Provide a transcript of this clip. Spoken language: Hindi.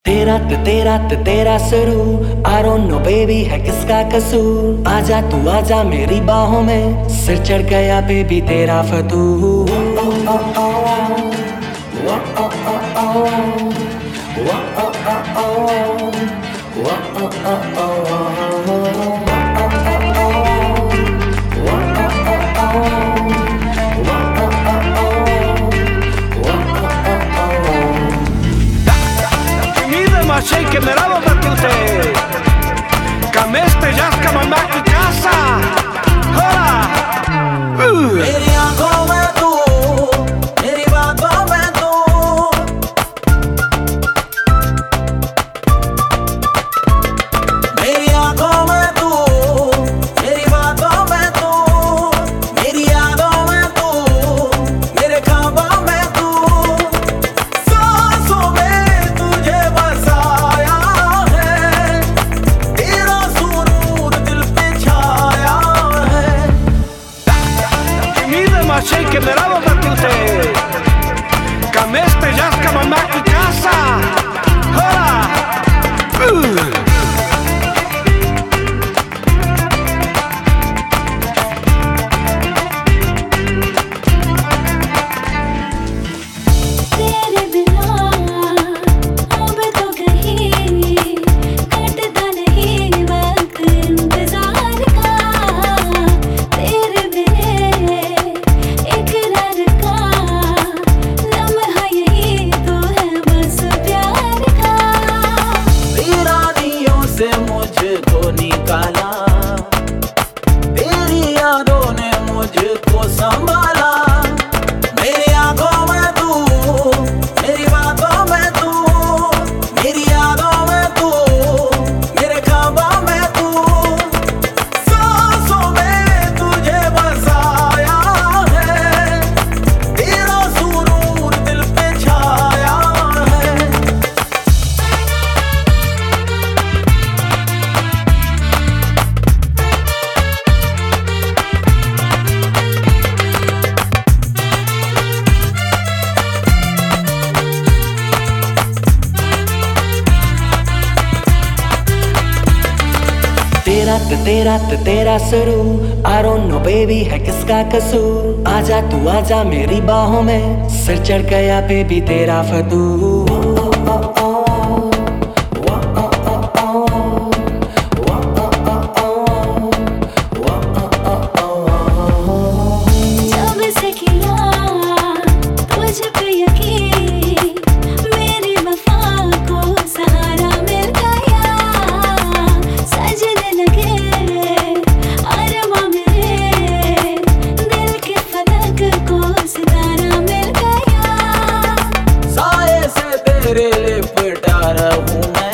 तेरा शुरू I don't know baby है किसका कसूर। आजा तू आजा मेरी बाहों में, सिर चढ़ गया बेबी तेरा फतूर। Achei que me daba batute Cameste ya es como más que casa Hola मेरी आंखों में तू, मेरी बातों में तू, मेरी आंखों में तू, मेरी बातों में तू, मेरी यादों में तू, मेरे ख्वाबों में तू, सांसों में तुझे बसाया है, तेरा सुरूर दिल पे छाया है। Achei que me daba batute Cameste ya es como más que casa Hola मुझको निकाला तेरी यादों ने मुझको संभाला। मेरी आंखों में तू, मेरी बातों में तू, मेरी यादों में तू, मेरे ख्वाबों में तू, सांसों में तुझे बसाया है, तेरा सुरूर दिल पे छाया है। तेरा शुरू I don't know baby है किसका कसूर। आजा तू आजा मेरी बाहों में, सिर चढ़ गया बेबी तेरा फतूर। तेरे लिपटा रहूं मैं।